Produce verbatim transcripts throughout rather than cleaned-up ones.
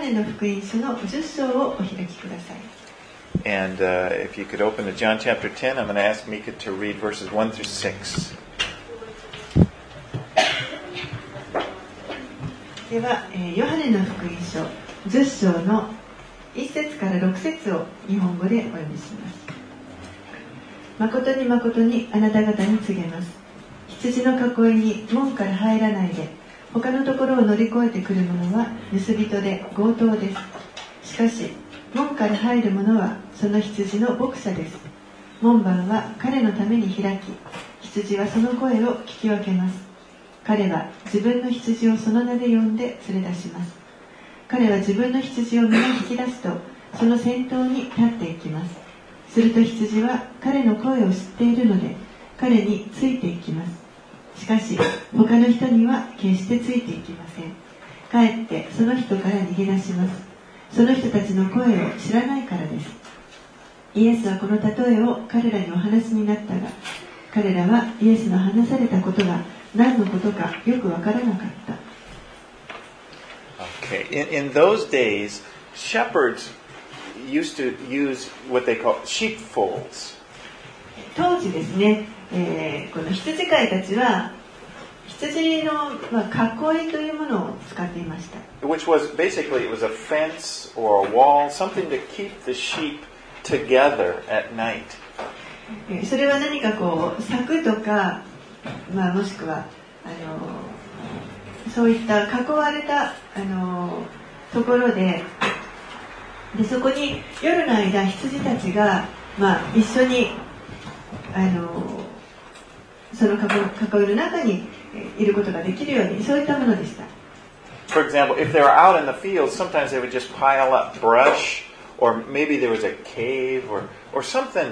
ネの福音書のじゅっ章をお開きください。 And uh, if you could open to John chapter ten, I'm going to ask Mika to read verses one through six. では、えー、ヨハネの福音書じゅっ章のいっ節からろく節を日本語でお読みします。誠に誠にあなた方に告げます。羊の囲いに門から入らないで、他のところを乗り越えてくる者は盗人で強盗です。しかし門から入る者はその羊の牧者です。門番は彼のために開き、羊はその声を聞き分けます。彼は自分の羊をその名で呼んで連れ出します。彼は自分の羊を皆引き出すと、その先頭に立っていきます。すると羊は彼の声を知っているので、彼についていきます。しかし他の人には決してついていきません。かえってその人から逃げ出します。その人たちの声を知らないからです。イエスはこの例えを彼らにお話になったが、彼らはイエスの話されたことが何のことかよくわからなかった。 Okay. In, in those days, shepherds used to use what they call sheepfolds. 当時ですね、えー、この羊飼いたちは羊の、まあ、囲いというものを使っていました。 Which was basically it was a fence or a wall, something to keep the sheep together at night. それは何かこう柵とか、まあ、もしくはあのそういった囲われたあのところで、でそこに夜の間羊たちが、まあ、一緒にあのその囲いの中にいることができるように、そういったものでした。 For example, if they were out in the field, sometimes they would just pile up brush, or maybe there was a cave or, or something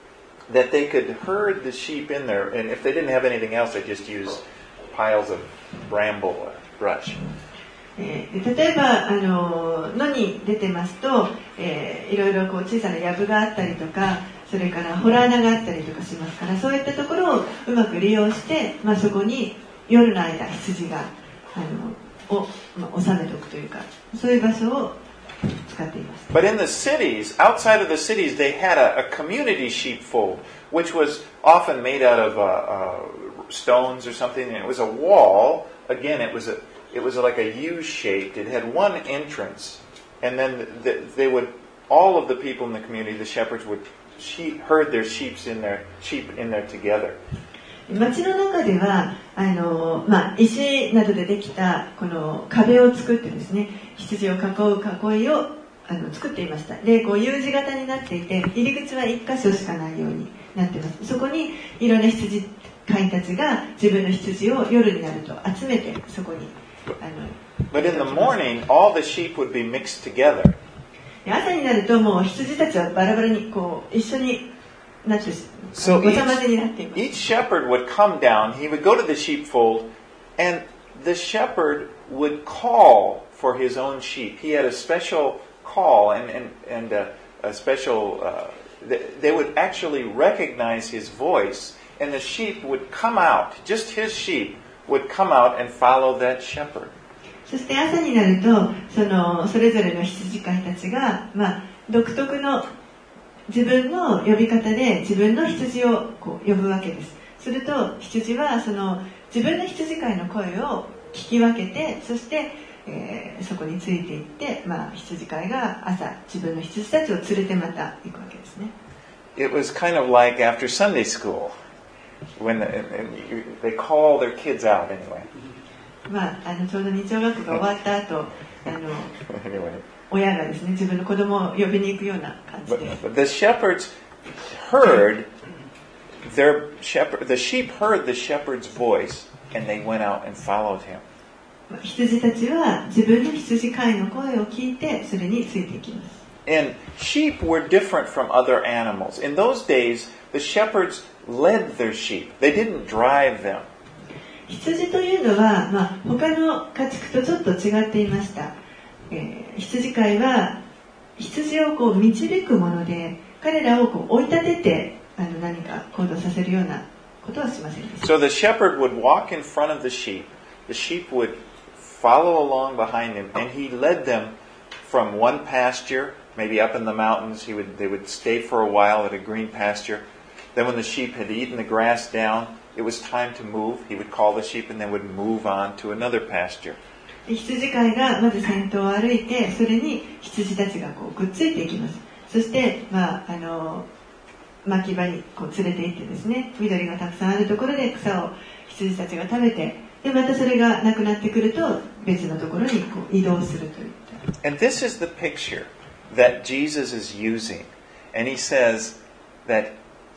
that they could herd the sheep in there. And if they didn't have anything else, they just use piles of bramble or brush. えー、例えばあの野に出てますと、えー、いろいろこう小さな藪があったりとか、それから洞穴があったりとかしますから、そういったところをうまく利用して、まあ、そこに夜の間羊があのを、まあ、収めておくというか、そういう場所を使っています。 But in the cities, outside of the cities, they had a, a community sheepfold, which was often made out of uh, uh, stones or something, and it was a wall. Again, it was a it was like a U-shaped. It had one entrance, and then the, they would all of the people in the community, the shepherds would sheep, herd their sheep in there, sheep in there together. 町の中ではあの、まあ、石などでできたこの壁を作ってですね、羊を囲う囲いをあの作っていました。で、こう U 字型になっていて、入り口は一箇所しかないようになっています。そこにいろんな羊飼いたちが自分の羊を夜になると集めて、そこにあの But in the morning, all the sheep would be mixed together. 朝になるともう羊たちはバラバラにこう一緒になって、 So ごちゃ混ぜになっています。 each, each shepherd would come down, he would go to the sheepfold, and the shepherd would call for his own sheep. He had a special call and, and, and a, a special, uh, they, they would actually recognize his voice, and the sheep would come out, just his sheep would come out and follow that shepherd. そして朝になると、そのそれぞれの羊飼いたちが、まあ、独特の自分の呼び方で自分の羊をこう呼ぶわけです。すると羊はその自分の羊飼いの声を聞き分けて、そして、えー、そこについていって、まあ、羊飼いが朝自分の羊たちを連れてまた行くわけですね。 It was kind of like after Sunday school, when the, and you, they call their kids out anyway. まあ、あのちょうど日曜学校が終わった後、あの anyway. 親がですね、自分の子供を呼びに行くような感じで。 But, but the shepherds heard their shepherd. The sheep heard the shepherd's voice, and they went out and followed him. 羊たちは自分の羊飼いの声を聞いて、それについていきます。 And sheep were different from other animals. In those days, the shepherds led their sheep. They didn't drive them. 羊というのは、まあ、他の家畜とちょっと違っていました。えー、羊飼いは羊をこう導くもので、彼らをこう追い立ててあの何か行動させるようなことはしませんでした。 So the shepherd would walk in front of the sheep. The sheep would follow along behind him, and he led them from one pasture, maybe up in the mountains. He would, they would stay for a while at a green pasture. Then when the sheep had eaten the grass down, it was time to move. He would call the sheep and then would move on to another pasture. 羊飼いがまず先頭を歩いて、それに羊たちがこうくっついていきます。そして、まあ、あの牧場にこう連れて行ってですね、緑がたくさんあるところで草を羊たちが食べて、でまたそれがなくなってくると別のところにこう移動するといった。 And this is the picture that Jesus is using, and he says that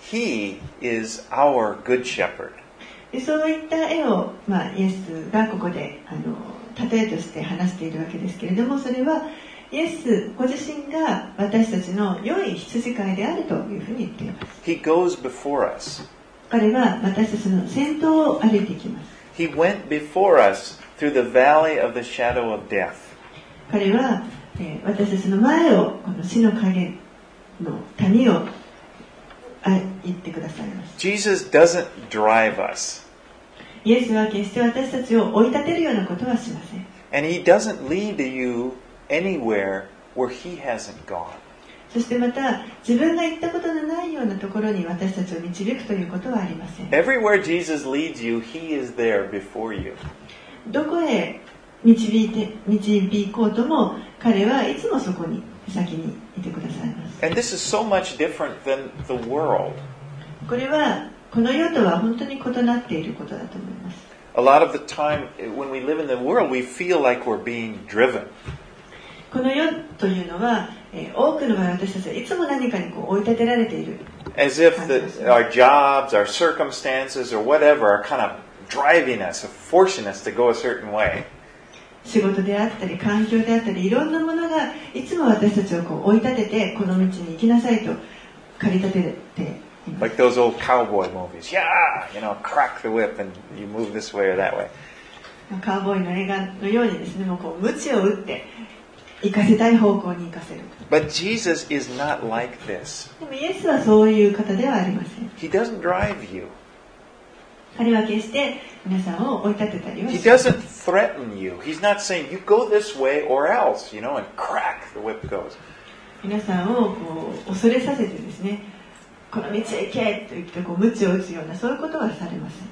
he is our good shepherd. でそういった絵を、まあ、イエスがここであの例えとして話しているわけですけれども、それはイエスご自身が私たちの良い羊飼いであるというふうに言っています。 He goes before us. 彼は私たちの先頭を歩いていきます。 He went before us through the valley of the shadow of death. 彼は、えー、私たちの前をこの死の影の谷をあ行ってくださいます。 Jesus doesn't drive us. イエスは決して私たちを追い立てるようなことはしません。 And he doesn't lead you anywhere where he hasn't gone. そしてまた自分が行ったことのないようなところに私たちを導くということはありません。 Everywhere Jesus leads you, he is there before you. どこへ導いて導こうとも彼はいつもそこに先にいてくださいます。 And this is so much different than the world. これはこの世とは本当に異なっていることだと思います。 A lot of the time when we live in the world, we feel like we're being driven. この世というのは、えー、多くの場合私たちはいつも何かにこう追い立てられている。 As if the, our jobs, our circumstances, or whatever are kind of driving us, forcing us to go a certain way. 仕事であったり環境であったりいろんなものがいつも私たちをこう追い立ててこの道に行きなさいと駆り立てています。 Like those old cowboy movies. Yeah, you know, crack the whip and you move this way or that way. カウボーイの映画のようにですね、もうこう鞭を打って行かせたい方向に行かせる。 But Jesus is not like this. でもイエスはそういう方ではありません。 He doesn't drive you. 彼は決して皆さんを追い立てたりはし He ません。 doesn't threaten you. He's not saying, you go this way or else, you know, and crack the whip goes. 皆さんをこう恐れさせてですね、この道へ行けと言ってこう鞭を打つようなそういうことはされません。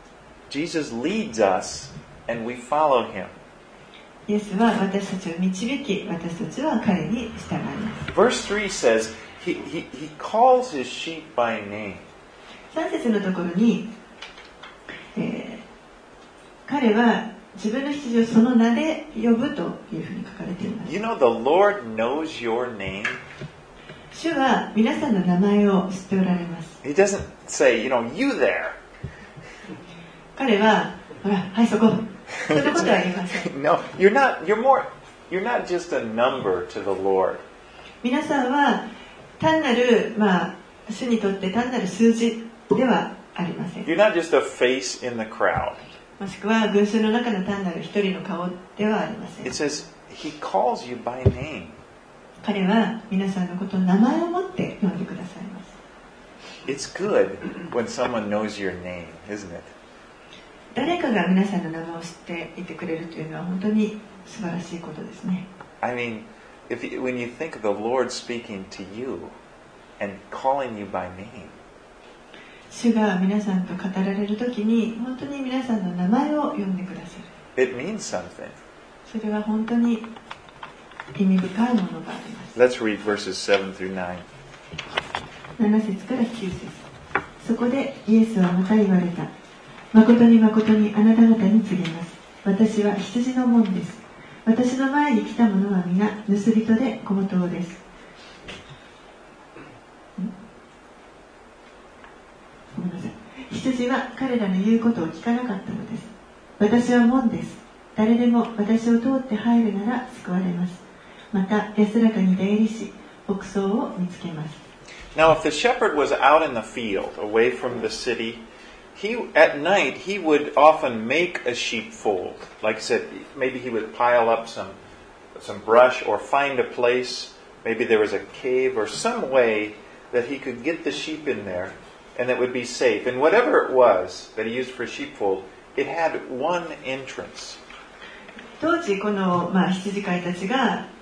Jesus leads us and we follow him. イエスは私たちを導き、私たちは彼に従います。 Verse three says, he, he, he calls his sheep by name. さん節のところに、えー、彼は自分の羊をその名で呼ぶというふうに書かれています。 You know, the Lord knows your name. 主は皆さんの名前を知っておられます。 He doesn't say, you know, you there. 彼は、ほら、はいそこ。そんなことは言いません。 No, you're not, you're more, you're not just a number to the Lord. 皆さんは単なる、まあ、主にとって単なる数字ではありません。 You're not just a face in the crowd. もしくは群衆の中の単なる一人の顔ではありません。 It says, he calls you by name. 彼は皆さんのことを名前を持って呼んでくださいます。 It's good when someone knows your name, isn't it? 誰かが皆さんの名前を知っていてくれるというのは本当に素晴らしいことですね。 I mean, if you, when you think of the Lord speaking to you and calling you by name, 主が皆さんと語られるときに本当に皆さんの名前を呼んでくださる。 it means something. それは本当に意味深いものがあります。 Let's read verses seven through nine. なな節からきゅう節。そこでイエスはまた言われた。誠に誠にあなた方に告げます。私は羊の門です。私の前に来た者は皆盗人で小言です。ごめんなさい。羊は彼らの言うことを聞かなかったのです。私は門です。誰でも私を通って入るなら救われます。また安らかに出入りし、牧草を見つけます。 Now, if the shepherd was out in the field, away from the city, he at night he would often make a sheepfold. Like I said, maybe he would pile up some some brush or find a place. Maybe there was a cave or some way that he could get the sheep in there, and that would be safe. And whatever it was that he used for a sheepfold, it had one entrance. 当時この、まあ、羊飼いたちが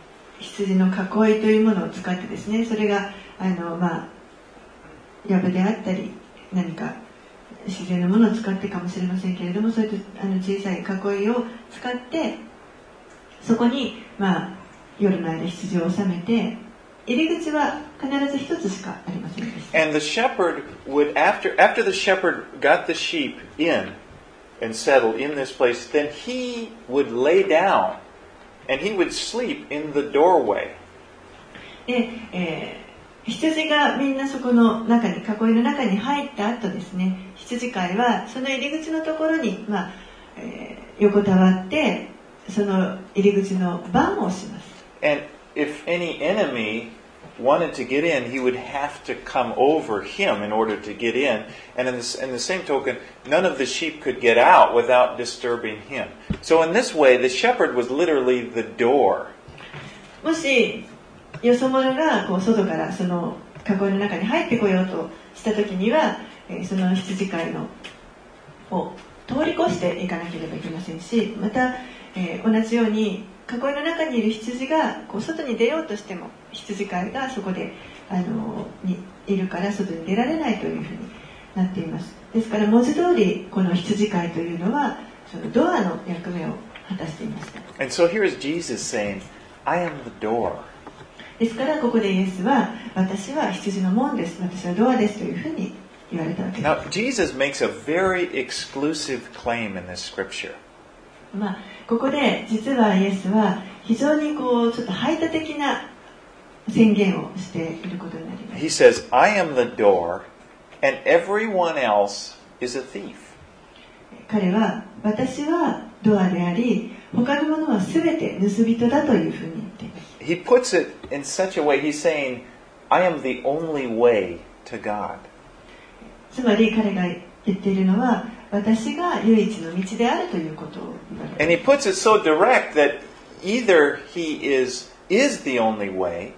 羊の囲いというものを使ってですね、それがあの、まあ、藪であったり何か自然のものを使ってかもしれませんけれども、そういったあの小さい囲いを使ってそこに、まあ、夜の間羊を収めて、入り口は必ず一つしかありませんでした。 And the shepherd would, after, after the shepherd got the sheep in and settled in this place, then he would lay down and he would sleep in the doorway. で、えー羊がみんなそこの中に、囲いの中に入った後ですね、羊飼いはその入り口のところに、まあえー、横たわってその入り口の番をします。 And if any enemy wanted to get in, he would have to come over him in order to get in. And in the, in the same token, none of the sheep could get out without disturbing him. So in this way, the shepherd was literally the door. もしよそ者がこう外からその囲いの中に入ってこようとした時には、えー、その羊飼いのを通り越していかなければいけませんし、また、えー、同じように囲いの中にいる羊がこう外に出ようとしても、羊飼いがそこであのにいるから外に出られないというふうになっています。ですから文字通りこの羊飼いというのはそのドアの役目を果たしていました。 And so here is Jesus saying, I am the door. ですからここでイエスは、私は羊の門です、私はドアですというふうに言われたわけです。 Now, Jesus makes a very exclusive claim in this scripture. まあ、ここで実はイエスは非常にこうちょっと排他的な宣言をしていることになります。 He says, I am the door, and everyone else is a thief. 彼は、私はドアであり、他のものはすべて盗人だというふうに言っています。 He puts it in such a way, he's saying, I am the only way to God. つまり彼が言っているのは、私が唯一の道であるということを言われています。 And he puts it so direct that either he is, is the only way,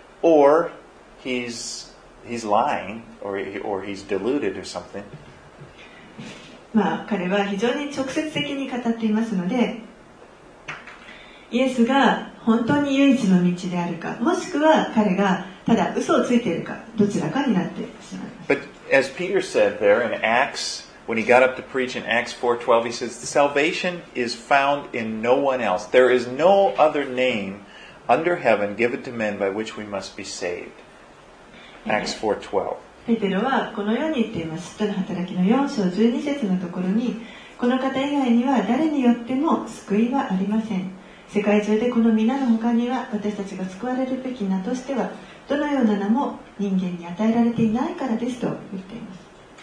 or he's, he's lying, or, or he's deluded or something. まあ、彼は非常に直接的に語っていますので、イエスが本当に唯一の道であるか、もしくは彼がただ嘘をついているか、どちらかになってしまいます。 But as Peter said there in Acts, when he got up to preach in Acts four twelve, he says, salvation is found in no one else. There is no other name under heaven given to men by which we must be saved. Acts four twelve. ペテロはこのように言っています。使徒の働きのよん章じゅうに節のところに、この方以外には誰によっても救いはありません。世界中でこの皆の他には私たちが救われるべき名としてはどのような名も人間に与えられていないからですと言っています。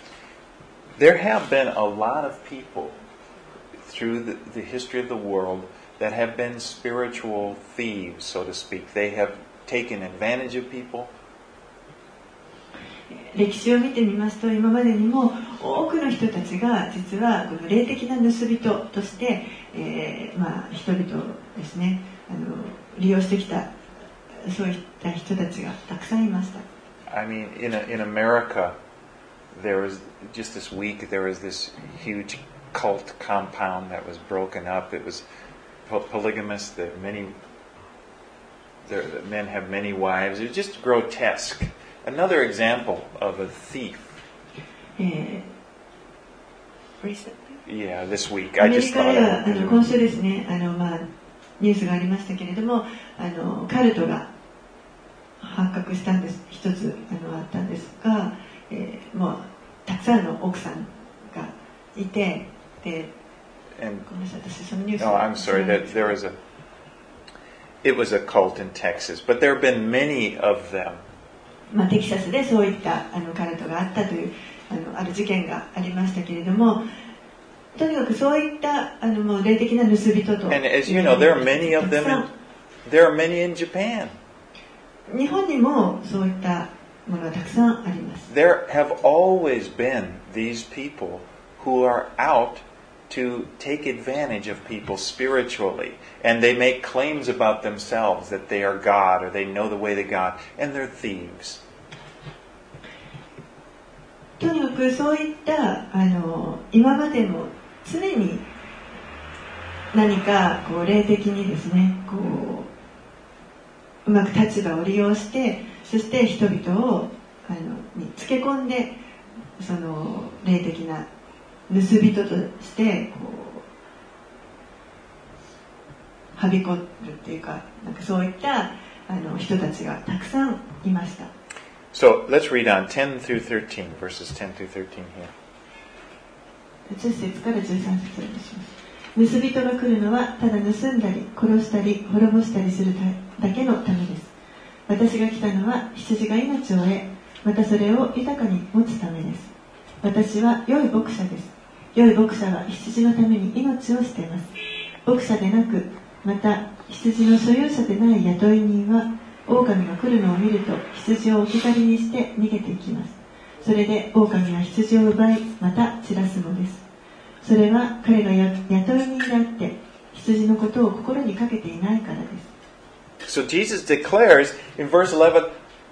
There have been a lot of people through the, the history of the world that have been spiritual thieves, so to speak. They have taken advantage of people. 歴史を見てみますと、今までにも多くの人たちが実はこの霊的な盗人として、えーまあ、人々をですね、あの利用してきた、そういった人たちがたくさんいました。 I mean, in, a, in America, there was, just this week, there was this huge cult compound that was broken up. It was polygamous, that many, the men have many wives. It was just grotesque. Another example of a thief. えー、 Yeah, this week. ア I メ just リカ thought では of あの今週ですね、あの、まあ、ニュースがありましたけれども、あのカルトが発覚したんです。一つあのあったんですが、えー、もうたくさんの奥さんがいて、で、 And, ごめんなさい、私そのニュース。 no, I'm sorry that there was a. It was a cult in Texas, but there have been many of them. まあ、テキサスでそういったあのカルトがあったというあのある事件がありましたけれども、とにかくそういったあのもう霊的な盗人と。 And as you know, there are many of them. In, there are many in Japan. 日本にもそういったものがたくさんあります。 There have always been these people who are out to take advantage of people spiritually, and they make claims about themselves that they are God or they know the way to God, and they're thieves. とにかくそういったあの今までも常に何かこう霊的にですね、こうまく立場を利用して、そして人々をあのにつけ込んで、その霊的な盗人としてこうはびこるっていうか、なんかそういったあの人たちがたくさんいました。 So let's read on ten through thirteen, verses ten through thirteen here. じゅっ節からじゅうさん節をお願いします。盗人が来るのはただ盗んだり殺したり滅ぼしたりするだけのためです。私が来たのは羊が命を得、またそれを豊かに持つためです。私は良い牧者です。良い牧者は羊のために命を捨てます。牧者でなく、また羊の所有者でない雇い人は、狼が来るのを見ると羊を置き去りにして逃げていきます。それで狼は羊を奪い、また散らすのです。それは彼が雇い人であって、羊のことを心にかけていないからです。 So Jesus declares in verse eleven,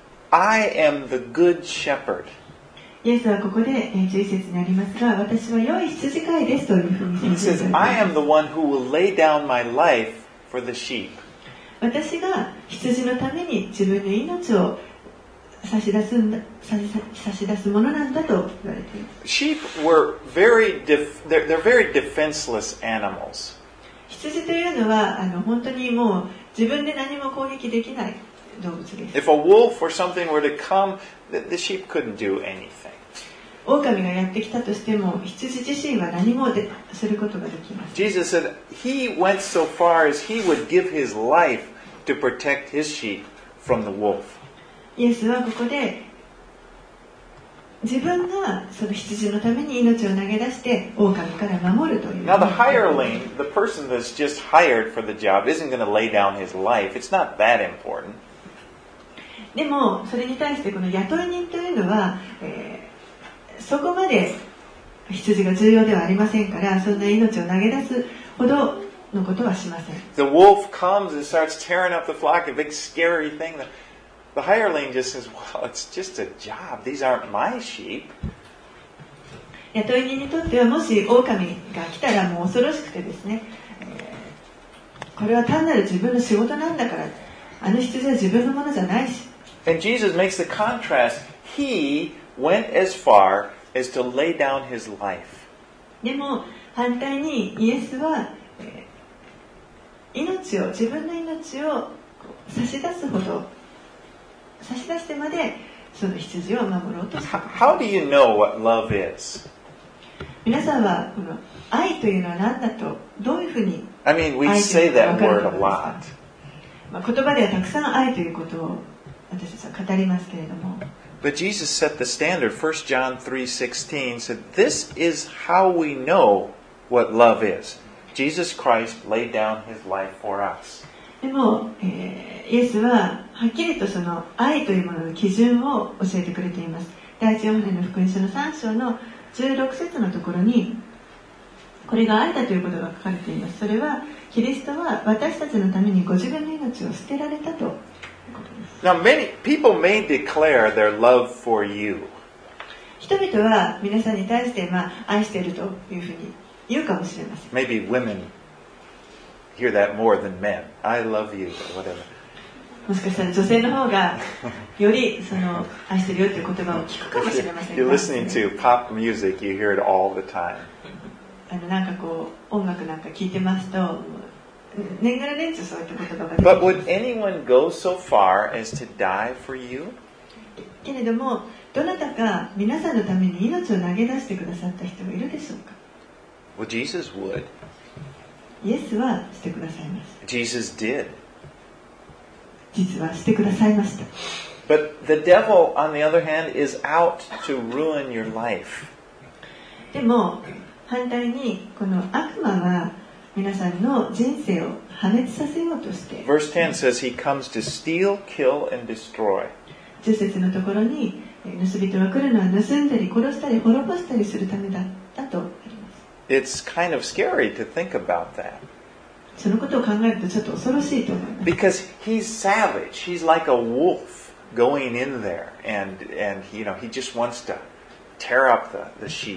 I am the good shepherd. イエスはここでじゅういち節にありますが、私は良い羊飼いですというふうに He 宣言されてい says, ます。 I am the one who will lay down my life for the sheep. 私が羊のために自分の命を差し出すんだ、差し、差し出すものなんだと言われています。 Sheep were very, def- they're, they're very defenseless animals. 羊というのはあの本当にもう自分で何も攻撃できない動物です。 If a wolf or something were to come, the, the sheep couldn't do anything. 狼がやってきたとしても羊自身は何もですることができます。 Jesus said he went so far as he would give his life to protect his sheep from the wolf. イエスはここで自分がその羊のために命を投げ出して狼から守るという。 Now the hireling, the person that's just hired for the job, isn't going to lay down his life. It's not that important. でもそれに対してこの雇い人というのは、えー、そこまで羊が重要ではありませんから、そんな命を投げ出すほどのことはしません。 The wolf comes and starts tearing up the flock, a big scary thing. The, the hireling just says, well, it's just a job. These aren't my sheep. 雇い人にとってはもし狼が来たらもう恐ろしくてですね、えー、これは単なる自分の仕事なんだから、あの羊は自分のものじゃないし。 And Jesus makes the contrast. He went as far as to lay down his life. でも反対にイエスは、えー、命を自分の命を差し出すほど差し出してまでその羊を守ろうとした。 How do you know what love is? 皆さんはこの愛というのは何だとどういうふうに I mean, we say that word a lot. まあ、言葉ではたくさん愛ということを私たちは語りますけれども、 But Jesus set the standard. First John three sixteen said, This is how we know what love is. Jesus Christ laid down his life for us. でも、えー、イエスははっきりとその愛というものの基準を教えてくれています。第一ヨハネの福音書のさん章のじゅうろく節のところにこれが愛だということが書かれています。それはキリストは私たちのためにご自分の命を捨てられたということです。 Now, many people may declare their love for you. 人々は皆さんに対して、まあ、愛しているというふうに言うかもしれません。 Maybe women hear that more than men. I love you, or whatever. もしかしたら女性の方がよりその愛してるよという言葉を聞くかもしれません You're が、 listening to pop music, you hear it all the time. あのなんかこう音楽なんか聞いてますと年がら年中そういった言葉が出てき But ます。 would anyone go so far as to die for you? けれどもどなたか皆さんのために命を投げ出してくださった人がいるでしょうか。 Well, Jesus would. イエスはしてくださいます。 Jesus did. 実はしてくださいました。 But the devil, on the other hand, is out to ruin your life. でも反対にこの悪魔は皆さんの人生を破滅させようとして、 Verse ten says he comes to steal, kill, and destroy. じゅっ節のところに盗人は来るのは盗んだり殺したり滅ぼしたりするためだったとあります。 It's kind of scary to think about that. そのことを考えるとちょっと恐ろしいと思います。 Because he's savage. He's like a wolf going in there. And, and you know, he just wants to tear up the, the sheep.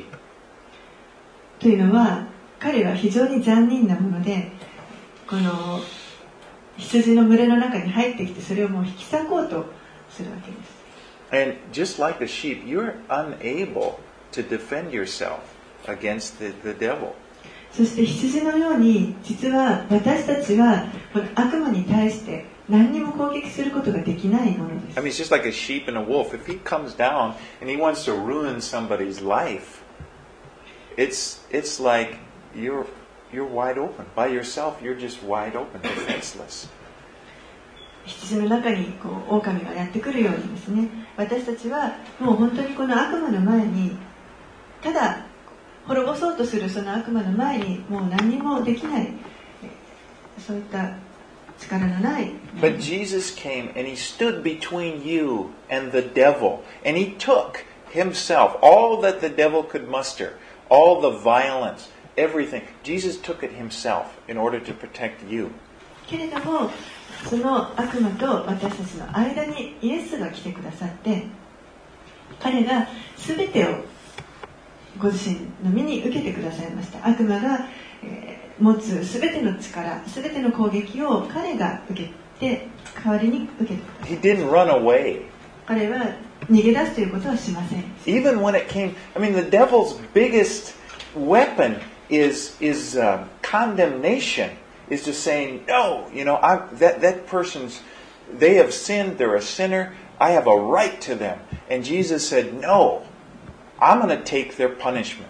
というのは彼は非常に残忍なもので、この羊の群れの中に入ってきてそれをもう引き裂こうとするわけです。 And just like a sheep, you're unable to defend yourself against the, the devil. そして羊のように実は私たちはこの悪魔に対して何にも攻撃することができないものです。 I mean, it's just like a sheep and a wolf. If he comes down and he wants to ruin somebody's life, it's it's like you're you're wide open. By yourself, you're just wide open, defenseless. 羊の中にこう狼がやってくるようにですね、私たちはもう本当にこの悪魔の前にただ滅ぼそうとするその悪魔の前にもう何にもできない、そういった力のない。 But Jesus came and he stood between you and the devil, and he took himself all that the devil could muster, all the violence, everything. Jesus took it himself in order to protect you. けれどもその悪魔と私たちの間にイエスが来てくださって、彼が全てをご自身の身に受けてくださいました。悪魔が、えー、持つ全ての力、全ての攻撃を彼が受けて、代わりに受けてください。 He didn't run away. 彼は逃げ出すということはしません。 Even when it came, I mean, the devil's biggest weapon is is uh, condemnation. Is just saying, no, you know, I, that that person's, they have sinned. They're a sinner. I have a right to them. And Jesus said, no. I'm going to take their punishment.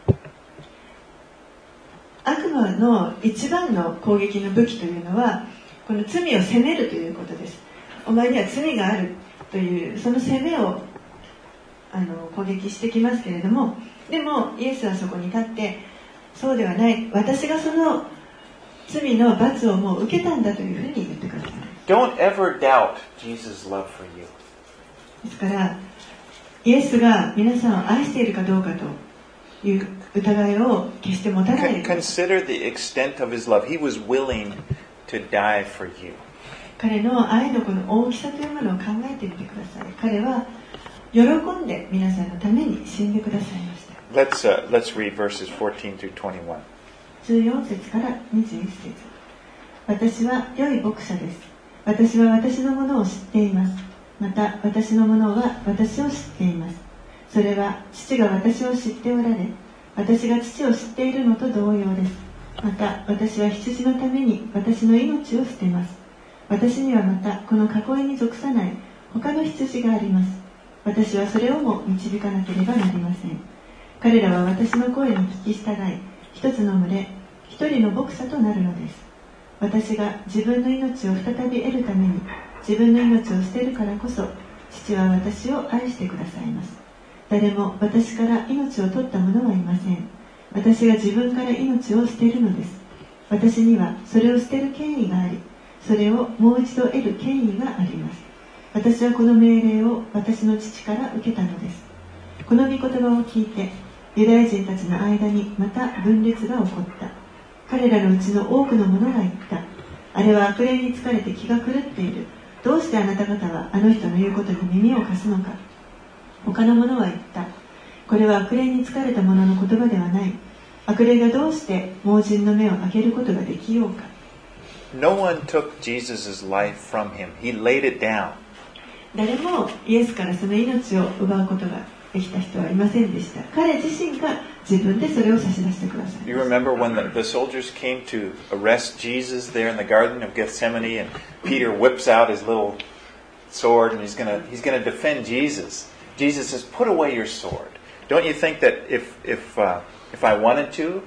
悪魔の一番の攻撃の武器というのはこの罪を責めるということです。お前には罪があるというその責めをあの攻撃してきますけれども、でもイエスはそこに立ってそうではない、私がその罪の罰をもう受けたんだというふうに言ってください。 Don't ever doubt Jesus' love for you. ですからイエスが皆さんを愛しているかどうかという疑いを決して持たないでください。 Consider the extent of his love. He was willing to die for you. 彼の愛のこの大きさというものを考えてみてください。彼は喜んで皆さんのために死んでくださいました。 Let's, uh, let's read verses fourteen through twenty-one. じゅうよん節からにじゅういち節。私は良い牧者です。私は私のものを知っています。また私のものは私を知っています。それは父が私を知っておられ、私が父を知っているのと同様です。また私は羊のために私の命を捨てます。私にはまたこの囲いに属さない他の羊があります。私はそれをも導かなければなりません。彼らは私の声に聞き従い、一つの群れ、一人の牧者となるのです。私が自分の命を再び得るために自分の命を捨てるからこそ、父は私を愛してくださいます。誰も私から命を取った者はいません。私が自分から命を捨てるのです。私にはそれを捨てる権威があり、それをもう一度得る権威があります。私はこの命令を私の父から受けたのです。この御言葉を聞いて、ユダヤ人たちの間にまた分裂が起こった。彼らのうちの多くの者が言った。あれは悪霊に疲れて気が狂っている。どうしてあなた方はあの人の言うことに耳を貸すのか。他の者は言った。これは悪霊に疲れた者の言葉ではない。悪霊がどうして盲人の目を開けることができようか。 No one took Jesus' life from him. He laid it down. 誰もイエスからその命を奪うことができた人はいませんでした。彼自身が自分でそれを差し出してください。 You remember when the, the soldiers came to arrest Jesus there in the Garden of Gethsemane, and Peter whips out his little sword and he's gonna he's gonna defend Jesus. Jesus says, "Put away your sword." Don't you think that if if uh, if I wanted to,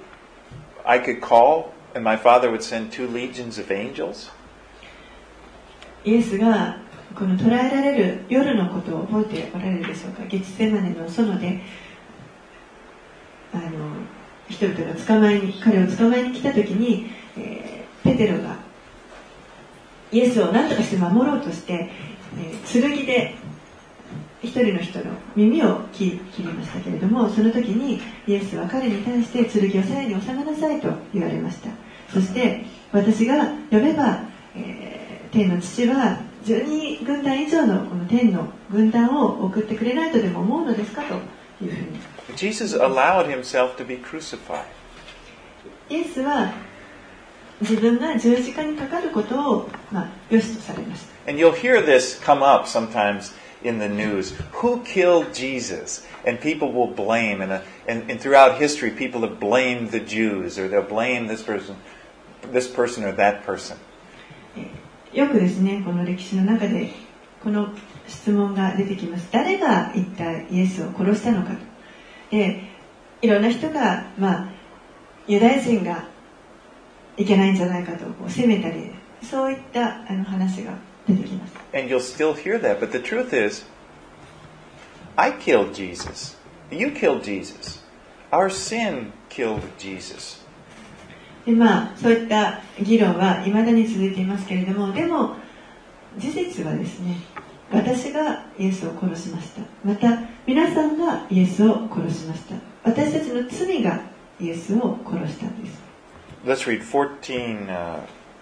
I could call and my Father would send two legions of angels? イエスがこの捕らえられる夜のことを覚えておられるでしょうか。ゲツセマネの園であの人々が捕まえに彼を捕まえに来た時に、えー、ペテロがイエスを何とかして守ろうとして、えー、剣で一人の人の耳を切りましたけれども、その時にイエスは彼に対して剣を鞘に収めなさいと言われました。そして私が呼べば、えー、天の父はじゅうに軍団以上のこの天の軍団を送ってくれないとでも思うのですかというふうに。 Jesus allowed himself to be crucified. イエスは自分が十字架にかかることを、まあ、良しとされました。 And you'll hear this come up sometimes in the news. Who killed Jesus? And people will blame. And, uh, and, and throughout history, people have blamed the Jews, or they'll blame this person, this person or that person. よくですね、この歴史の中でこの質問が出てきます。誰が一体イエスを殺したのかと。で、いろんな人が、まあ、ユダヤ人がいけないんじゃないかとこう責めたり、そういったあの話が出てきます。 And you'll still hear that, but the truth is, I killed Jesus. You killed Jesus. Our sin killed Jesus. で、まあ、そういった議論は未だに続いていますけれども、でも事実はですね、私がイエスを殺しました。また皆さんがイエスを殺しました。私たちの罪がイエスを殺したんです。 Let's read fourteen. Uh,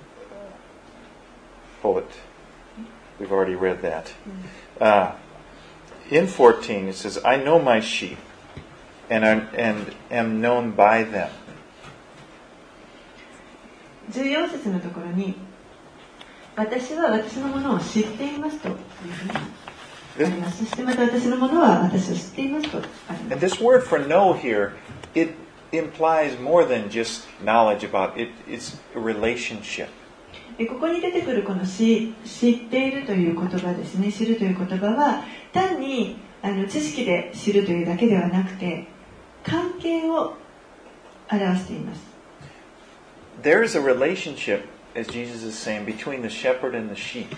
pull it. We've already read that. Uh, in fourteen, it says, "I know my sheep, and I'm, and am known by them." じゅうよん節のところに、私は私のものを知っていますというふうにあります。そしてまた私のものは私を知っていますとあります。 And this word for know here, it implies more than just knowledge about it. It's a relationship. ここに出てくるこの知っているという言葉ですね。知るという言葉は単にあの知識で知るというだけではなくて関係を表しています。 There is a relationship, as Jesus is saying, between the shepherd and the sheep.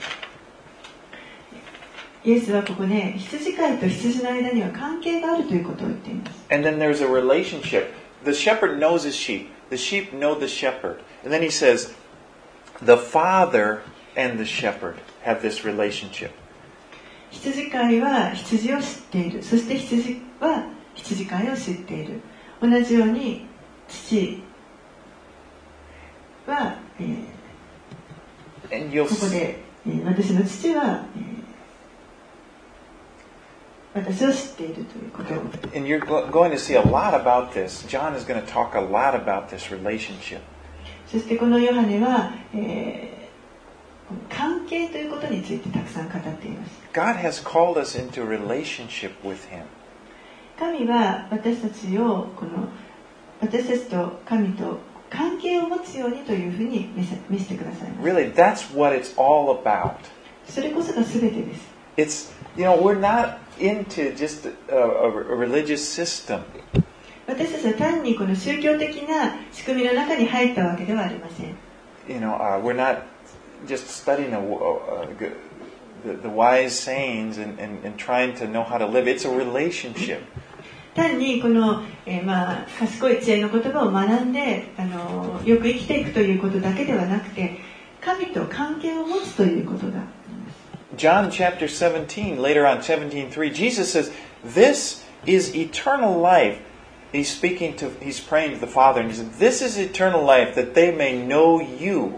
イエスはここで羊飼いと羊の間には関係があるということを言っています。 And then there's a relationship. The shepherd knows his sheep. The sheep know the shepherd. And then he says, the father and the shepherd have this relationship. 羊飼いは羊を知っている。そして羊は羊飼いを知っている。同じように父は、えー、ここで、えー、私の父は、えー、私を知っているということを。 And you're going to see a lot about this. John is going to talk a lot about this relationship. そしてこのヨハネは、えー、関係ということについてたくさん語っています。 God has called us into a relationship with Him. 神は私たちをこの私たちと神と関係を持つようにというふうに見せ、見せてくださいます。 Really, that's what it's all about. それこそが全てです。 It's, you know, we're not into just a, a, a religious system. 私たちは単にこの宗教的な仕組みの中に入ったわけではありません。 You know, uh, we're not just studying a, uh, the, the wise sayings and, and, and trying to know how to live. It's a relationship. 単にこの、えーまあ、賢い知恵の言葉を学んであのよく生きていくということだけではなくて神と関係を持つということがあります。 John chapter seventeen, later on seventeen three, Jesus says, "This is eternal life." He's speaking to, he's praying to the Father, and he says, "This is eternal life, that they may know you."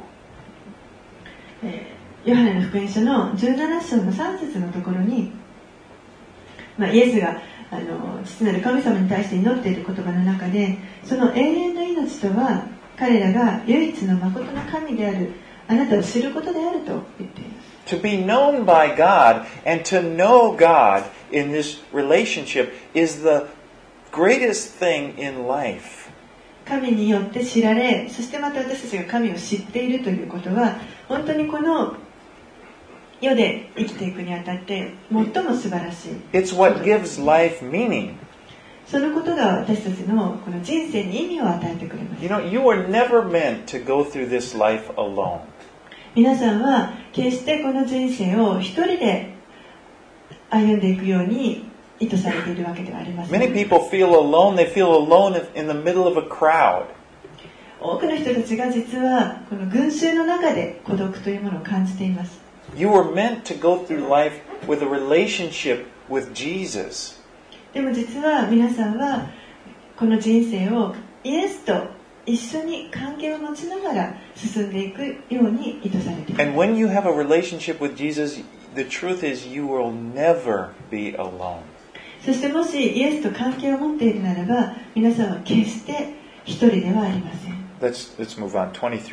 ヨハネの福音書のじゅうなな章のさん節のところに、まあ、イエスがあの父なる神様に対して祈っている言葉の中で、その永遠の命とは彼らが唯一の誠の神であるあなたを知ることであると言っています。 To be known by God and to know God in this relationship is the greatest thing in life. 神によって知られ、そしてまた私たちが神を知っているということは、本当にこの世で生きていくにあたって最も素晴らしい。 It's what gives life meaning. そのことが私たちのこの人生に意味を与えてくれます。 You know, you were never meant to go through this life alone. 皆さんは決してこの人生を一人で歩んでいくように意図されているわけではありません。 Many people feel alone. They feel alone in the middle of a crowd. 多くの人たちが実はこの群衆の中で孤独というものを感じています。 You were meant to go through life with a relationship with Jesus. でも実は皆さんはこの人生をイエスと一緒に関係を持ちながら進んでいくように意図されています。 And when you have a relationship with Jesus, the truth is you will never be alone. そしてもしイエスと関係を持っているならば、皆さんは決して一人ではありません。 Let's let's move on. twenty through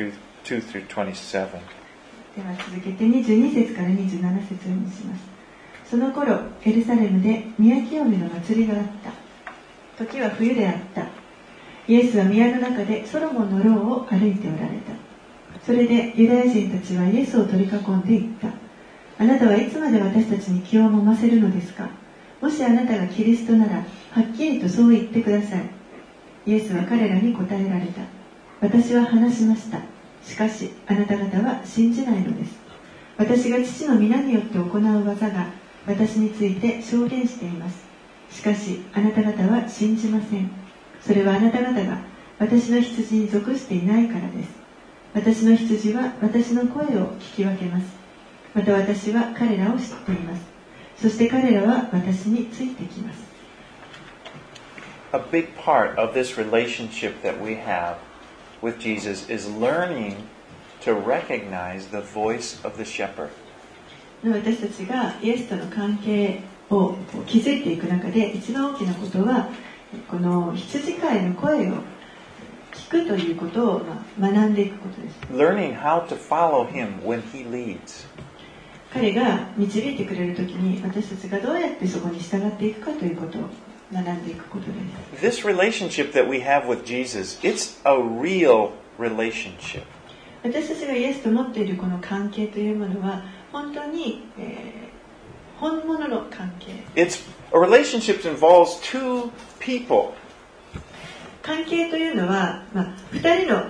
two through twenty-seven. では続けてにじゅうに節からにじゅうなな節を読みします。その頃エルサレムで宮清めの祭りがあった。時は冬であった。イエスは宮の中でソロモンの廊を歩いておられた。それでユダヤ人たちはイエスを取り囲んでいった。あなたはいつまで私たちに気をもませるのですか。もしあなたがキリストならはっきりとそう言ってください。イエスは彼らに答えられた。私は話しました。しかしあなた方は信じないのです。私が父の皆によって行う技が私について証言しています。しかしあなた方は信じません。それはあなた方が私の羊に属していないからです。私の羊は私の声を聞き分けます。また私は彼らを知っています。そして彼らは私についてきます。 A big part of this relationship that we have with Jesus is learning to recognize the voice of the shepherd. 私たちがイエスとの関係を築いていく中で一番大きなことはこの羊飼いの声を聞くということを学んでいくことです。 Learning how to follow him when he leads. 彼が導いてくれるときに私たちがどうやってそこに従っていくかということを学んでいくことです。 This relationship that we have with Jesus, it's a real relationship. 私たちがイエスと持っているこの関係というものは本当に、えー、本物の関係。 It's a relationship that involves two people. 関係というのは、まあ、二人の、あの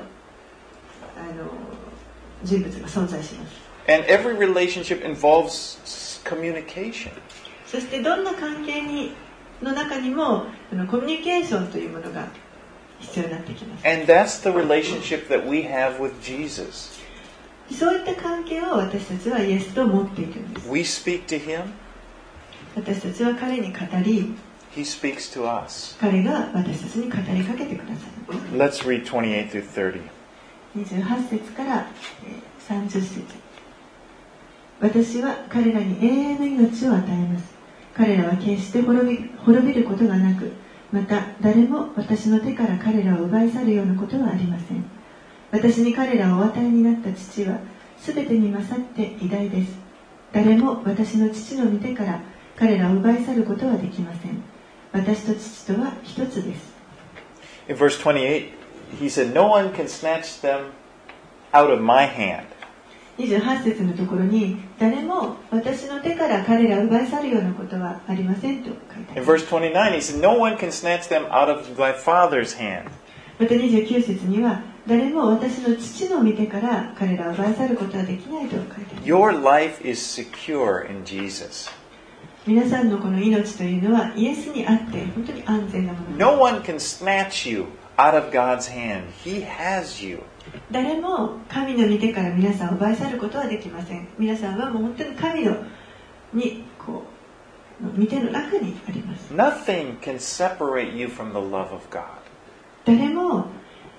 人物が存在します。 And every relationship involves communication. そしてどんな関係にの中にもあのコミュニケーションというものが必要になってきます。 And that's the relationship that we have with Jesus. そういった関係を私たちはイエスと持っているんです。 We speak to him. 私たちは彼に語り、 He speaks to us. 彼が私たちに語りかけてくださる。 Let's read twenty-eight through thirty. にじゅうはち節からさんじゅっ節。私は彼らに永遠の命を与えます。彼らは決して滅び、滅びることがなく、また誰も私の手から彼らを奪い去るようなことはありません。私に彼らをお与えになった父はすべてに勝って偉大です。誰も私の父の御手から彼らを奪い去ることはできません。私と父とは一つです。 In verse twenty-eight, he said, No one can snatch them out of my hand. にじゅうはち節のところに、誰も私の手から彼らを奪い去るようなことはありませんと書いてあります。 In verse twenty-nine, he said, No one can snatch them out of my Father's hand. またにじゅうきゅう節には、誰も私の父の御手から彼らを奪い去ることはできないと書いてあります。 Your life is secure in Jesus. 皆さんのこの命というのはイエスにあって本当に安全なものです。 No one can snatch you out of God's hand. He has you. 誰も神の御手から皆さんを奪い去ることはできません。皆さんはもう本当に神のにこう御手の中にあります。 Nothing can separate you from the love of God. 誰も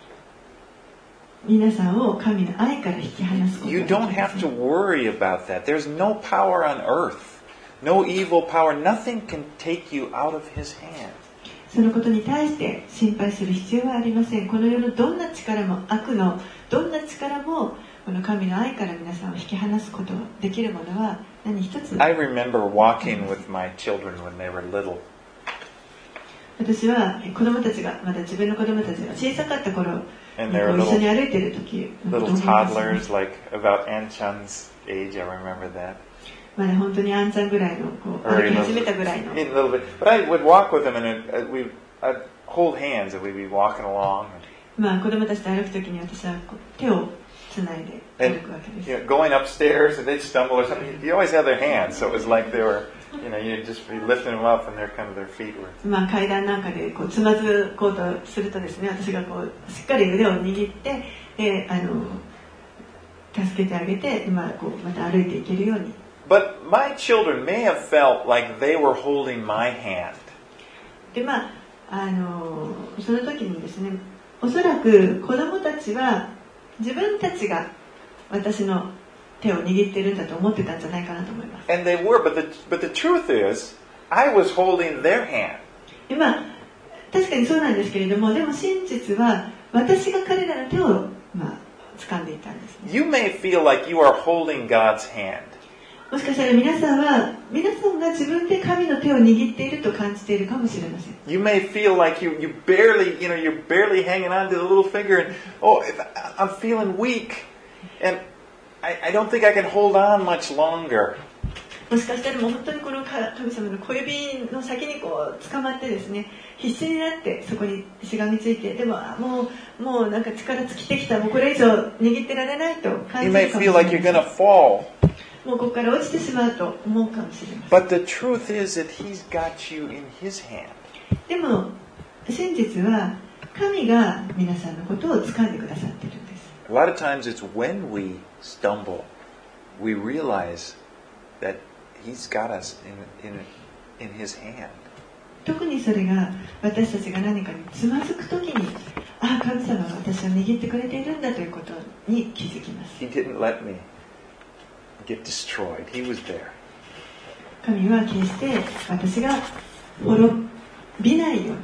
皆さんを神の愛から引き離すことは You できま don't せん。 have to worry about that. There's no power on earth, no evil power. Nothing can take you out of His hand. そのことに対して心配する必要はありません。この世のどんな力も悪のどんな力もこの神の愛から皆さんを引き離すことできるものは何一つ。 I remember walking with my children when they were little. 私は子供たちがまだ自分の子供たちが小さかった頃にこ And they were う一緒に little, 歩いている時のことを little 思いますね。 toddlers, like about An Chan's age. I remember that. まだ本当にあんちゃんぐらいのこう Or 歩 a き始め little, たぐらいの。 a little bit. But I would walk with them, and it, we I'd hold hands, and we'd be walking along. まあ子供たちと歩く時に私はこう手をつないで歩 And くわけで you す。 know, going upstairs, and they'd stumble or something. You always had their hands, so it was like they were, you know, you'd just be lifting them up, and their kind of their feet were. まあ階段なんかでこうつまずこうとするとですね、私がこうしっかり腕を握ってであの助けてあげて、まあこうまた歩いていけるように。 But my children may have felt like they were holding my hand. でまああのその時にですね、おそらく子供たちは自分たちが私の手を握っているんだと思ってたんじゃないかなと思います。 And they were, but the, but the truth is, I was holding their hand. でまあ確かにそうなんですけれども、でも真実は私が彼らの手を、まあ、 掴んでいたんですね。 You may feel like you are holding God's hand. もしかしたら皆さんは皆さんが自分で神の手を握っていると感じているかもしれません。 You may feel like you you barely, you know, you're barely hanging on to the little finger, and oh, I'm feeling weak, and I, I don't think I can hold on much longer. もしかしたらもう本当にこの神様の小指の先にこう捕まってですね、必死になってそこにしがみついて、でももうもうなんか力尽きてきた、もうこれ以上握ってられないと感じるかもしれない。 You may feel like you're going to fall. もうここから落ちてしまうと思うかもしれません。 But the truth is that He's got you in His hand. でも真実は神が皆さんのことを掴んでくださっているんです。 A lot of times it's when we stumble, we realize that He's got us in, in, in His hand. 特にそれが私たちが何かにつまずくときに、ああ、神様は私を握ってくれているんだということに気づきます。 He didn't let me get destroyed. He was there. 神は決して私が滅びないよ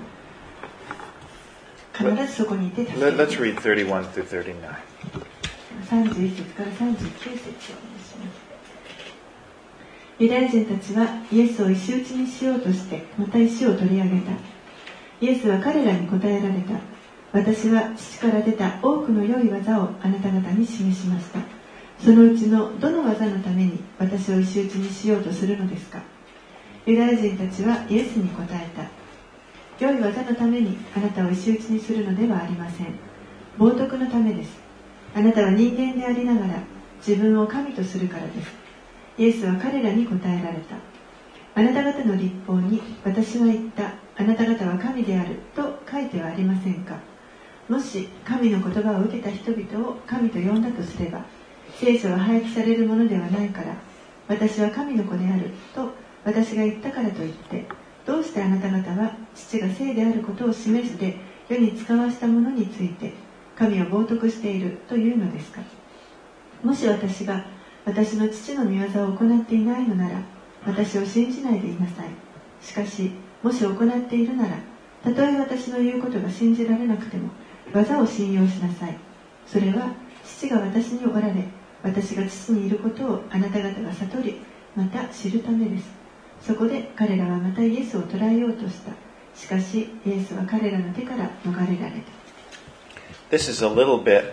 うに必ずそこにいて助けてくれる。 Let's read thirty-one through thirty-nine. さんじゅういち節からさんじゅうきゅう節をお願いします。ユダヤ人たちはイエスを石打ちにしようとしてまた石を取り上げた。イエスは彼らに答えられた。私は父から出た多くの良い技をあなた方に示しました。そのうちのどの技のために私を石打ちにしようとするのですか。ユダヤ人たちはイエスに答えた。良い技のためにあなたを石打ちにするのではありません。冒涜のためです。あなたは人間でありながら自分を神とするからです。イエスは彼らに答えられた。あなた方の律法に私は言った。あなた方は神であると書いてはありませんか。もし神の言葉を受けた人々を神と呼んだとすれば、聖書は廃棄されるものではないから、私は神の子であると私が言ったからといって、どうしてあなた方は父が聖であることを示して世に使わしたものについて神を冒涜しているというのですか。もし私が私の父の御業を行っていないのなら、私を信じないでいなさい。しかし、もし行っているなら、たとえ私の言うことが信じられなくても、技を信用しなさい。それは、父が私におられ、私が父にいることをあなた方が悟り、また知るためです。そこで彼らはまたイエスを捕らえようとした。しかし、イエスは彼らの手から逃れられた。 This is a little bit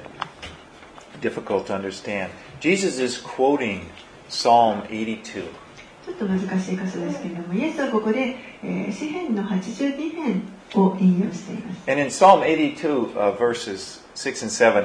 difficult to understand. Jesus is quoting Psalm eighty-two. ちょっと難しい箇所ですけれども、イエスはここで、えー、詩編のはちじゅうに編を引用しています。 And in Psalm eighty-two, uh, verses six and seven,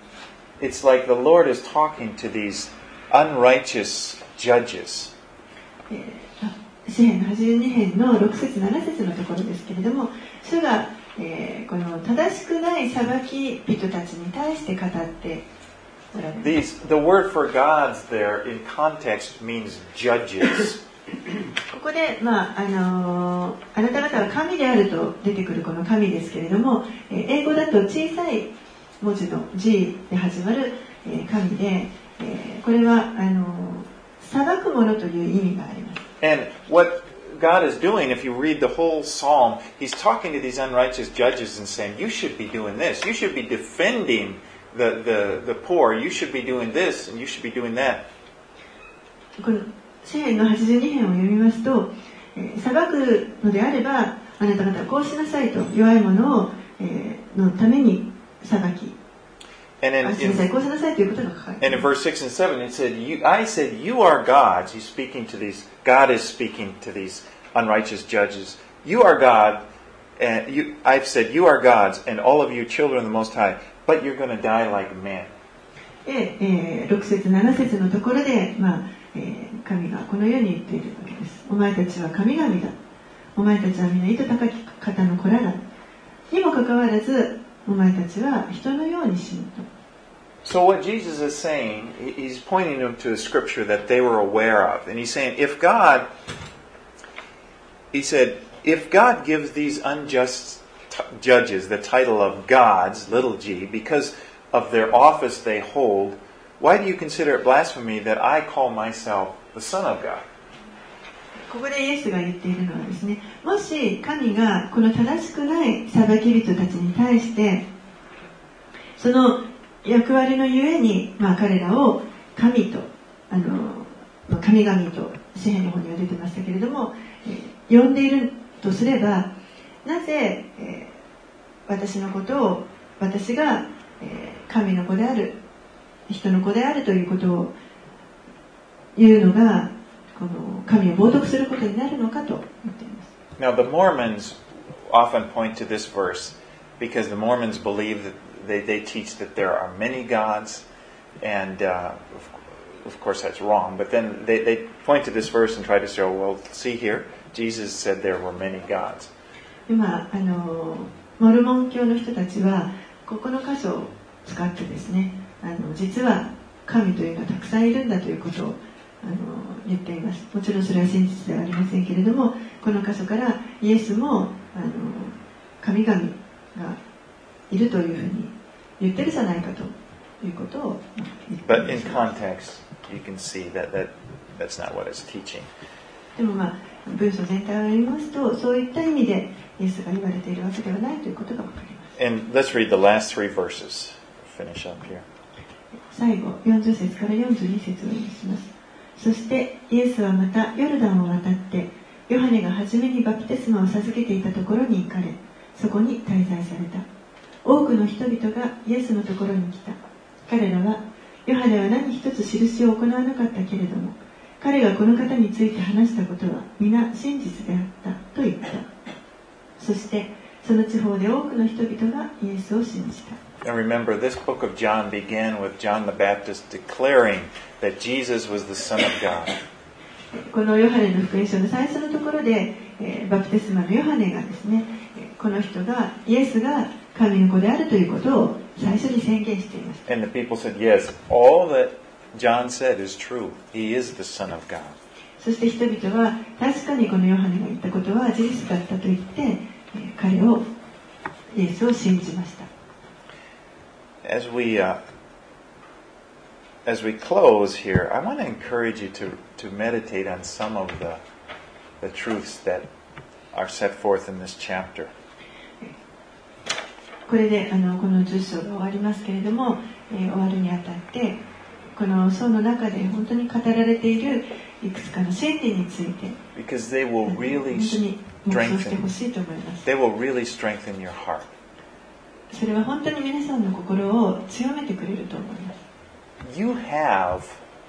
it's like the Lord is talking to these unrighteous judges. 詩編のはちじゅうに編のろく節なな節のところですけれども、主が、えー、この正しくない裁き人たちに対して語っておられます。 These, the word for gods there in context means judges. ここで、まああのー、あなた方は神であると出てくるこの神ですけれども、えー、英語だと小さい文字の G で始まる、えー、神で、えー、これはあのー、裁くものという意味があります。 And what God is doing, if you read the whole psalm, He's talking to these unrighteous judges and saying, you should be doing this. You should be defending the, the, the poor. You should be doing this and you should be doing that. この詩編のはちじゅうに編を読みますと、えー、裁くのであれば、あなた方はこうしなさいと、弱い者を、えー、のために裁き、And in, in, and in verse six and seven, it said, you, I said, you are gods. He's speaking to these, God is speaking to these unrighteous judges. You are God, and you, I've said, you are gods, and all of you children of the Most High, but you're going to die like men. で、えー、ろく節なな節のところで、まあえー、神がこのように言っているわけです。お前たちは神々だ。お前たちはみんな糸高き方の子らだ。にもかかわらず、お前たちは人のように死ぬと。 So what Jesus is saying, he's pointing them to a scripture that they were aware of. And he's saying, if God, he said, if God gives these unjust t- judges the title of gods, little g, because of their office they hold, why do you consider it blasphemy that I call myself the Son of God? ここでイエスが言っているのはですね、もし神がこの正しくない裁き人たちに対して、その役割のゆえに、まあ、彼らを神とあの神々と詩篇の方には出てましたけれども、えー、呼んでいるとすれば、なぜ、えー、私のことを私が、えー、神の子である人の子であるということを言うのがこの神を冒涜することになるのかと言っています。 Now the Mormons often point to this verse because the Mormons believe that they, they teach that there are many gods, and uh, of course that's wrong, but then they, they point to this verse and try to show, well, see here, Jesus said there were many gods. 今あのモルモン教の人たちはここの箇所を使ってですね、あの実は神というのはたくさんいるんだということをあの言っています。もちろんそれは真実ではありませんけれども、この箇所からイエスもあの神々がいるというふうに言ってるじゃないかということを言っています。But in context, you can see that, that that's not what it's teaching. でもまあ文章全体を読みますと、そういった意味でイエスが言われているわけではないということがわかります。 And let's read the last three verses. Finish up here. 最後よんじゅう節からよんじゅうに節を読みします。そしてイエスはまたヨルダンを渡ってヨハネが初めにバプテスマを授けていたところに行かれ、そこに滞在された。多くの人々がイエスのところに来た。彼らはヨハネは何一つ印を行わなかったけれども、彼がこの方について話したことは皆真実であったと言った。そしてその地方で多くの人々がイエスを信じた。 And remember, this book of John began with John the Baptist declaring that Jesus was the Son of God. このヨハネの福音書の最初のところで、えー、バプテスマのヨハネがですね、この人がイエスが神の子であるということを最初に宣言しています。 And the people said, yes, all that John said is true. He is the Son of God. そして人々は確かにこのヨハネが言ったことは事実だったと言って、えー、彼をイエスを信じました。 As we uh, as we close here, I want to encourage you to to meditate on some of the the truths that are set forth in this chapter. これであのこのじゅっ章が終わりますけれども、えー、終わるにあたってこの章の中で本当に語られているいくつかの真理について、 because they will really 本当に黙想してほしいと思います。 They will really strengthen your heart. それは本当に皆さんの心を強めてくれると思います。 You have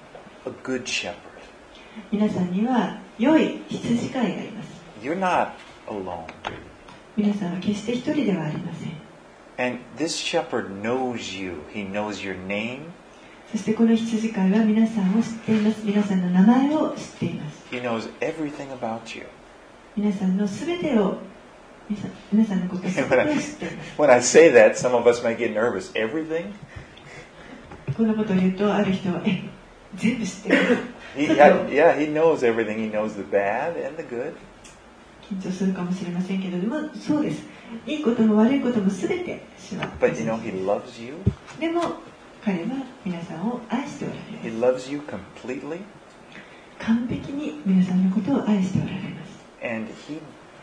a good shepherd. 皆さんには良い羊飼いがいます。 You're not alone. 皆さんは決して一人ではありません。 And this shepherd knows you. He knows your name. そしてこの羊飼いは皆さんを知っています。皆さんの名前を知っています。 He knows everything about you. 皆さんのすべてを皆さん、皆さんのことを知っています。 When I say that, some of us might get nervous. Everything? このことを言うとある人はえ全部知っている。 He, yeah, yeah, he knows everything. He knows the bad and the good. 緊張するかもしれませんけれども、そうです。いいことも悪いこともすべて主は。 But you know, he loves you. でも彼は皆さんを愛しておられます。 He loves you completely. 完璧に皆さんのことを愛しておられます。 And he,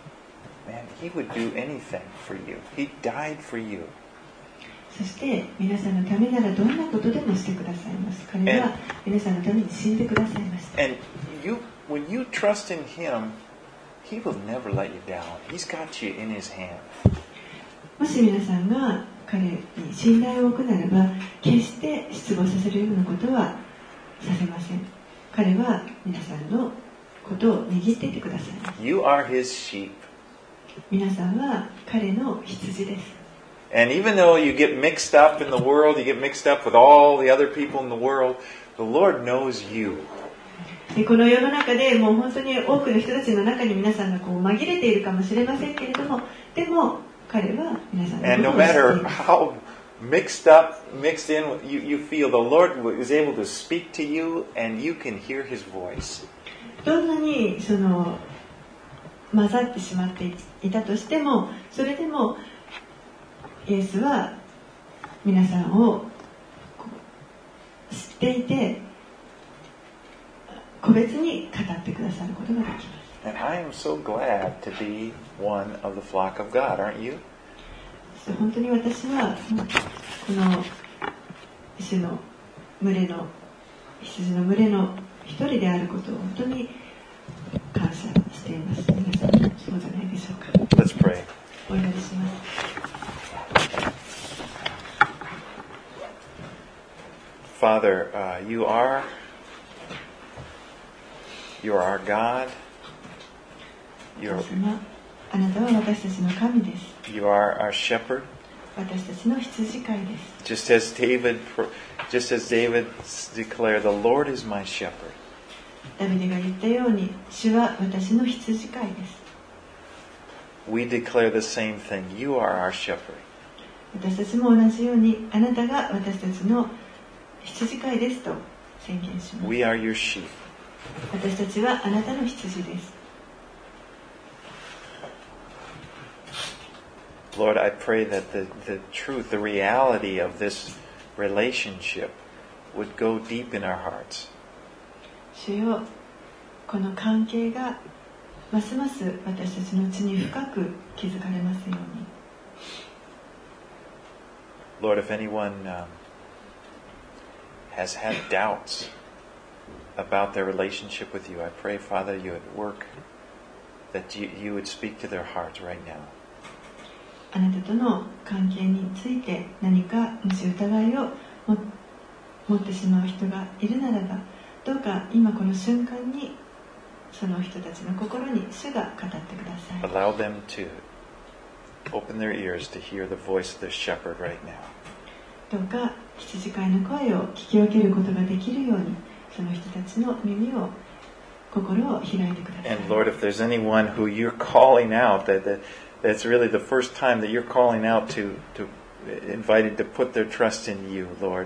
man, he would do anything for you. He died for you. そして皆さんのためならどんなことでもしてくださいます。彼は皆さんのために死んでくださいました。 And you, when you trust in him, he will never let you down. He's got you in his hand. もし皆さんが彼に信頼を置くならば、決して失望させるようなことはさせません。彼は皆さんのことを握っていてくださいます。 You are his sheep. 皆さんは彼の羊です。 And even though you get mixed up in the world, you get mixed up with all the other people in the world, the Lord knows you. この世の中でもう本当に多くの人たちの中に皆さんがこう紛れているかもしれませんけれども、でも彼は皆さんのことを知っています。 And no matter how mixed up, mixed in, you, you feel the Lord is able to speak to you and you can hear his voice. どんなにその混ざってしまっていたとしても、それでもイエスは皆さんを知っていて個別に語ってくださることができます。 And I am so glad to be one of the flock of God, aren't you? 本当に私はこの主の群れの羊の群れの一人であることを本当に感謝しています。皆さんもそうじゃないでしょうか。 Let's pray. お祈りします。 Father, uh, you are you are our God. 神 You're, 様、あなたは私たちの神です。 you are our shepherd. 私たちの羊飼いです。 Just as David, just as David declared, the Lord is my shepherd. ダビデが言ったように、主は私の羊飼いです。 We declare the same thing. You are our shepherd. 私たちも同じように、あなたが私たちの羊飼いですと宣言します。 We are your sheep. 私たちはあなたの羊です。 Lord, I pray that the, the truth, the reality of this relationship would go deep in our hearts. 主よ、この関係がますます私たちのうちに深く築かれますように。 Lord, if anyone um, has had doubts about their relationship with you, I pray, Father, you would work, that you, you would speak to their hearts right now. あなたとの関係について何かもし疑いを持ってしまう人がいるならば、どうか今この瞬間にその人たちの心に主が語ってください。 Allow them to open their ears to hear the voice of their shepherd right now. どうか羊飼いの声を聞き分けることができるように、その人たちの耳を心を開いてください。 And Lord, if there's anyone who you're calling out, that, that that's really the first time that you're calling out to, to invited to put their trust in you, Lord.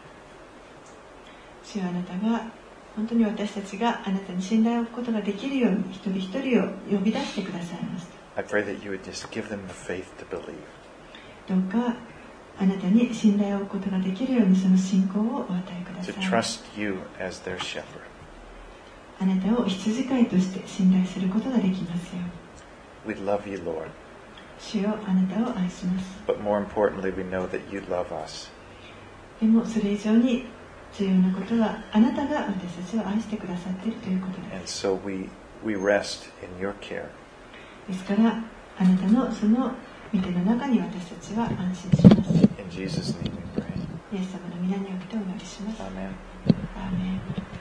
主はあなたが本当に私たちがあなたに信頼を置くことができるように一人一人を呼び出してくださいました。 I pray that you would just give them the faith to believe. どうかあなたに信頼を置くことができるようにその信仰をお与えくださ To い。 trust you as their shepherd. あなたを羊飼いとして信頼することができますように。 We love you, Lord. 主よ、あなたを愛します。 But more importantly, we know that you love us. でもそれ以上に重要なことはあなたが私たちを愛してくださっているということです。 And so we, we rest in your care. ですからあなたのその御手の中に私たちは安心します。 In Jesus' name we pray. イエス様の皆によってお祈りします。 Amen. アーメン。